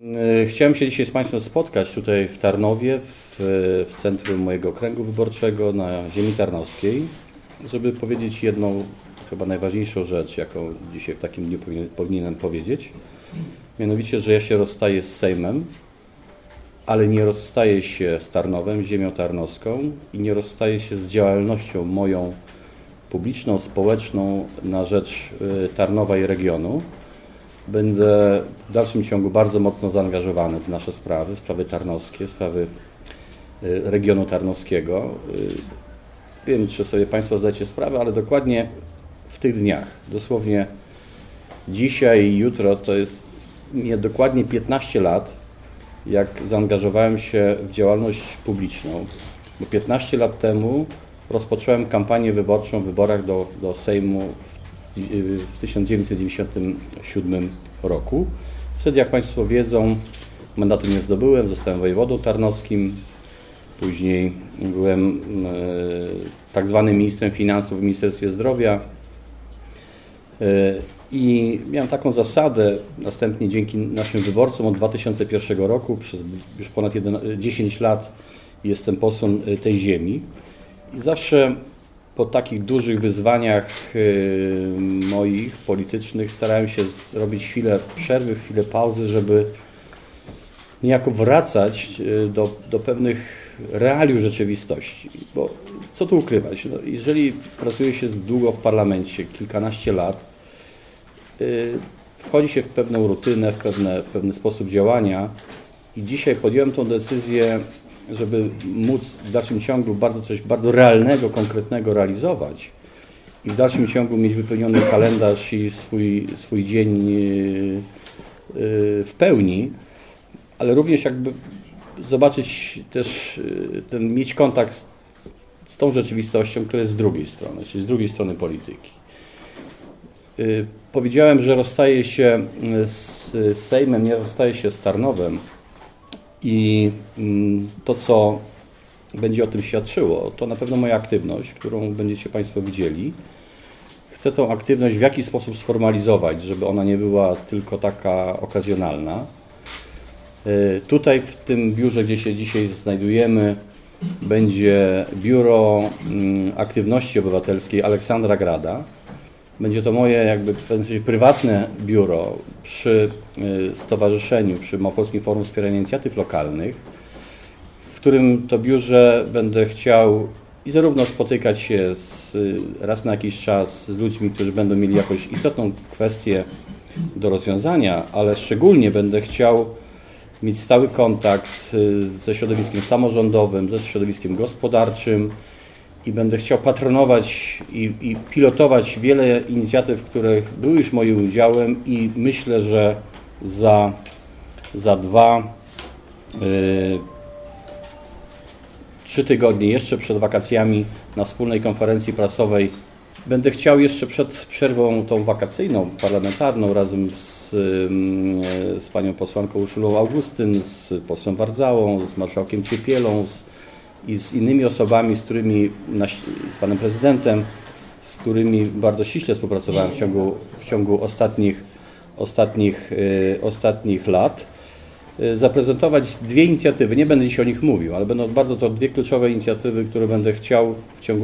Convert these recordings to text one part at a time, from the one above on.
Chciałem się dzisiaj z Państwem spotkać tutaj w Tarnowie, w centrum mojego okręgu wyborczego na ziemi tarnowskiej, żeby powiedzieć jedną, chyba najważniejszą rzecz, jaką dzisiaj w takim dniu powinienem powiedzieć. Mianowicie, że ja się rozstaję z Sejmem, ale nie rozstaję się z Tarnowem, ziemią tarnowską i nie rozstaję się z działalnością moją publiczną, społeczną na rzecz Tarnowa i regionu. Będę w dalszym ciągu bardzo mocno zaangażowany w nasze sprawy tarnowskie, sprawy regionu tarnowskiego. Wiem, czy sobie Państwo zdajecie sprawę, ale dokładnie w tych dniach, dosłownie dzisiaj i jutro, to jest dokładnie 15 lat, jak zaangażowałem się w działalność publiczną. Bo 15 lat temu rozpocząłem kampanię wyborczą w wyborach do Sejmu w 1997 roku. Wtedy, jak Państwo wiedzą, mandatu nie zdobyłem, zostałem wojewodą tarnowskim. Później byłem tak zwanym ministrem finansów w Ministerstwie Zdrowia. I miałem taką zasadę, następnie dzięki naszym wyborcom od 2001 roku, przez już ponad 10 lat jestem posłem tej ziemi. I zawsze po takich dużych wyzwaniach moich politycznych starałem się zrobić chwilę przerwy, chwilę pauzy, żeby niejako wracać do pewnych realiów rzeczywistości. Bo co tu ukrywać? No, jeżeli pracuje się długo w parlamencie, kilkanaście lat, wchodzi się w pewną rutynę, w pewny sposób działania i dzisiaj podjąłem tą decyzję, żeby móc w dalszym ciągu coś bardzo realnego, konkretnego realizować i w dalszym ciągu mieć wypełniony kalendarz i swój dzień w pełni, ale również jakby zobaczyć też, mieć kontakt z tą rzeczywistością, która jest z drugiej strony, czyli z drugiej strony polityki. Powiedziałem, że rozstaję się z Sejmem, nie rozstaję się z Tarnowem i to, co będzie o tym świadczyło, to na pewno moja aktywność, którą będziecie Państwo widzieli. Chcę tą aktywność w jakiś sposób sformalizować, żeby ona nie była tylko taka okazjonalna. Tutaj w tym biurze, gdzie się dzisiaj znajdujemy, będzie Biuro Aktywności Obywatelskiej Aleksandra Grada. Będzie to moje prywatne biuro przy stowarzyszeniu, przy Małopolskim Forum Wspierania Inicjatyw Lokalnych, w którym to biurze będę chciał i zarówno spotykać się raz na jakiś czas z ludźmi, którzy będą mieli jakąś istotną kwestię do rozwiązania, ale szczególnie będę chciał mieć stały kontakt ze środowiskiem samorządowym, ze środowiskiem gospodarczym i będę chciał patronować i pilotować wiele inicjatyw, które były już moim udziałem i myślę, że za 3 tygodnie, jeszcze przed wakacjami na wspólnej konferencji prasowej będę chciał jeszcze przed przerwą tą wakacyjną, parlamentarną razem z panią posłanką Urszulą Augustyn, z posłem Wardzałą, z marszałkiem Ciepielą i z innymi osobami, z panem prezydentem, z którymi bardzo ściśle współpracowałem w ciągu ostatnich lat, zaprezentować 2 inicjatywy. Nie będę dzisiaj o nich mówił, ale będą bardzo to 2 kluczowe inicjatywy, które będę chciał w ciągu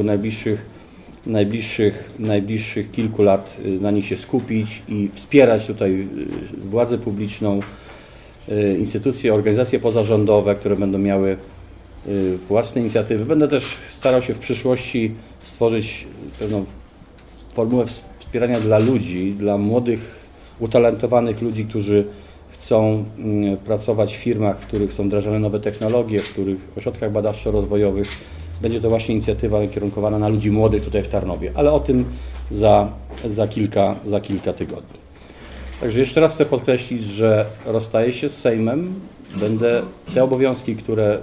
najbliższych kilku lat na nich się skupić i wspierać tutaj władzę publiczną, instytucje, organizacje pozarządowe, które będą miały własne inicjatywy. Będę też starał się w przyszłości stworzyć pewną formułę wspierania dla ludzi, dla młodych, utalentowanych ludzi, którzy chcą pracować w firmach, w których są wdrażane nowe technologie, w których ośrodkach badawczo-rozwojowych. Będzie to właśnie inicjatywa kierunkowana na ludzi młodych tutaj w Tarnowie, ale o tym za kilka tygodni. Także jeszcze raz chcę podkreślić, że rozstaję się z Sejmem. Te obowiązki,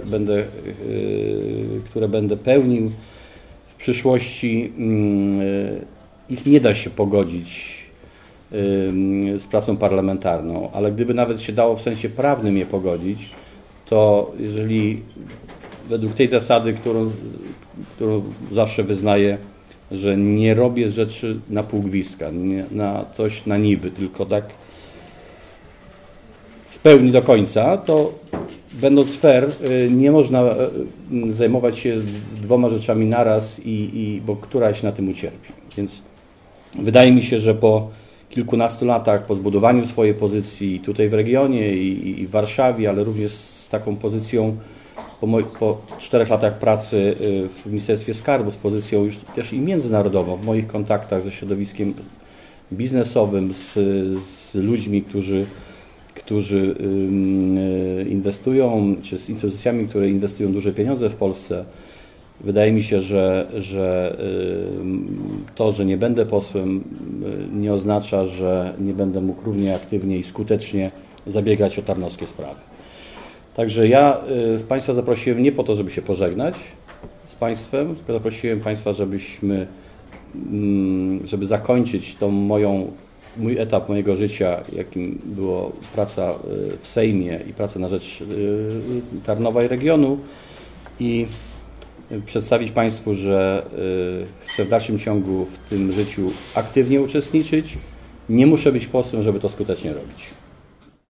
które będę pełnił w przyszłości, ich nie da się pogodzić z pracą parlamentarną, ale gdyby nawet się dało w sensie prawnym je pogodzić, to jeżeli według tej zasady, którą zawsze wyznaję, że nie robię rzeczy na półgwizdka, na coś na niby, tylko tak pełni do końca, to będąc fair, nie można zajmować się dwoma rzeczami naraz, bo któraś na tym ucierpi. Więc wydaje mi się, że po kilkunastu latach, po zbudowaniu swojej pozycji tutaj w regionie i w Warszawie, ale również z taką pozycją po 4 latach pracy w Ministerstwie Skarbu, z pozycją już też i międzynarodową, w moich kontaktach ze środowiskiem biznesowym, z ludźmi, którzy inwestują, czy z instytucjami, które inwestują duże pieniądze w Polsce. Wydaje mi się, że to, że nie będę posłem, nie oznacza, że nie będę mógł równie aktywnie i skutecznie zabiegać o tarnowskie sprawy. Także ja Państwa zaprosiłem nie po to, żeby się pożegnać z Państwem, tylko zaprosiłem Państwa, żeby zakończyć tą mój etap mojego życia, jakim było praca w Sejmie i praca na rzecz Tarnowa i regionu, i przedstawić Państwu, że chcę w dalszym ciągu w tym życiu aktywnie uczestniczyć. Nie muszę być posłem, żeby to skutecznie robić.